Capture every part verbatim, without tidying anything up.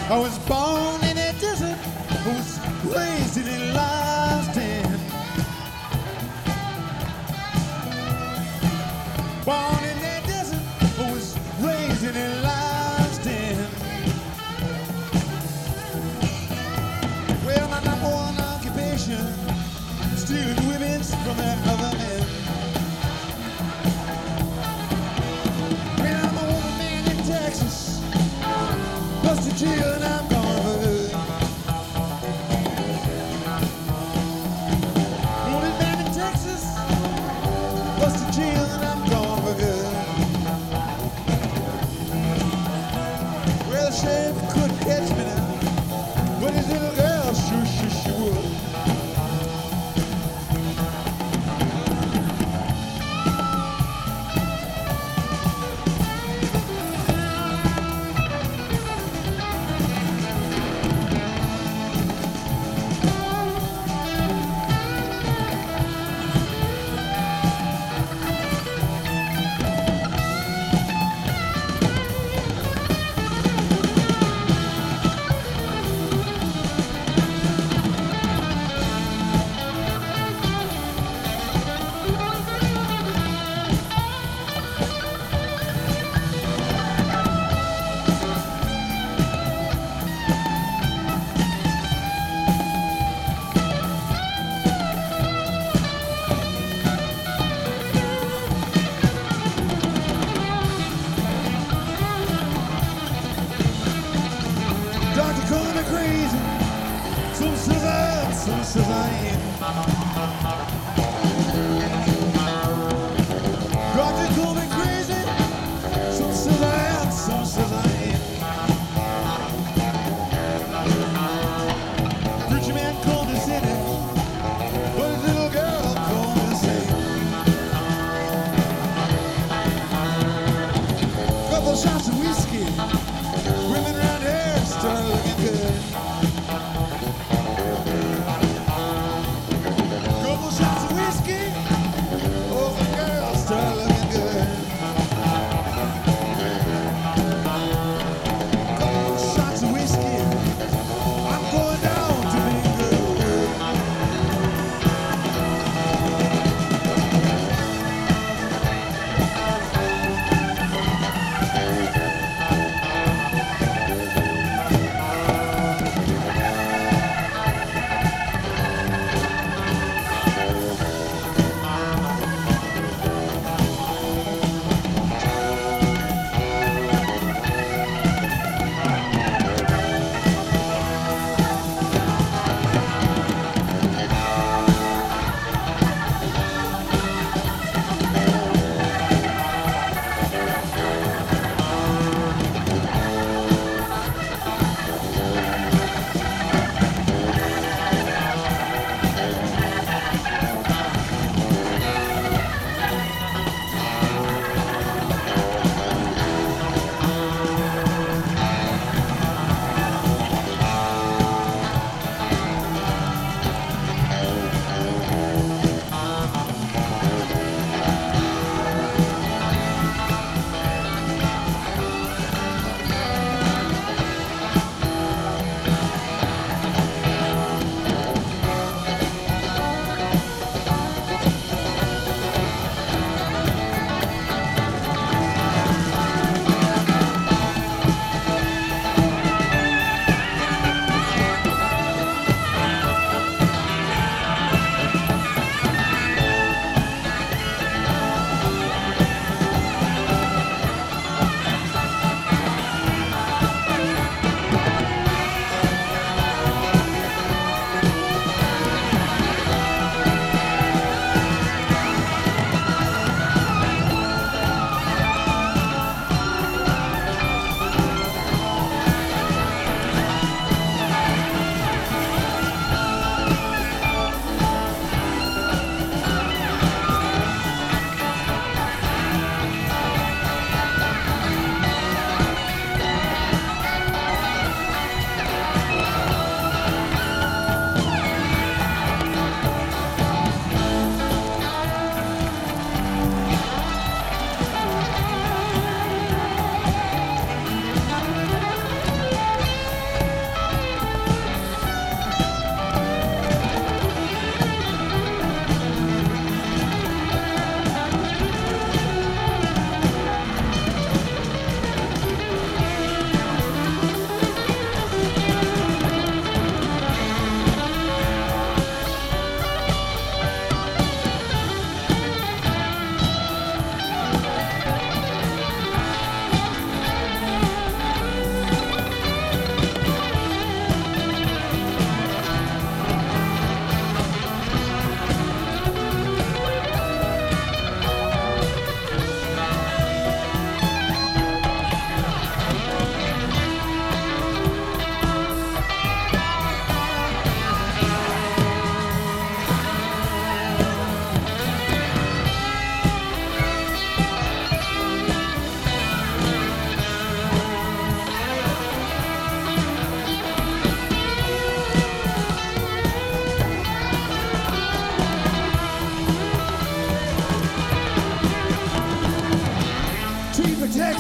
I was born in a desert, I was raised in a lion's den. Born in a desert, I was raised in a lion's den. Well, my number one occupation, stealing women from their other men. Well, I'm a woman man in Texas, busted jail and I'm gone for good. Woman man in Texas, busted jail and I'm gone for good. Well, the sheriff couldn't catch me now, but his little girl sure, sure, sure would. Doctor called me crazy. Some says I am, some says I ain't. Doctor called me crazy. Some says I am, some says I ain't. Preacher man called me city, but his little girl called me saint. Couple shots of whiskey, women around here started looking good. Couple shots of whiskey.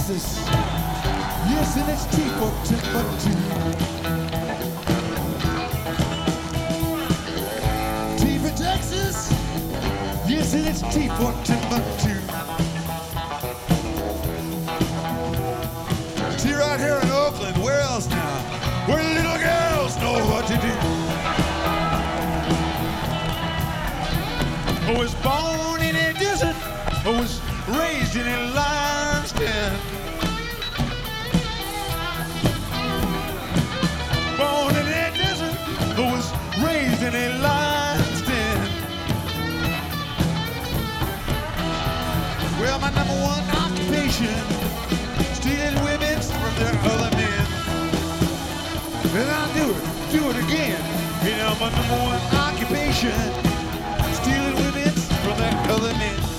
Texas. Yes, and it's T for Timbuktu. T for Texas. Yes, and it's T for Timbuktu. T right here in Oakland. Where else now? Where little girls know what to do. I was born in a desert. I was raised in a lion's den. Born in a desert. I was raised in a lion's den. Well, my number one occupation, stealing women from their other men. And I'll do it, do it again. You know, my number one occupation, stealing women from their other men.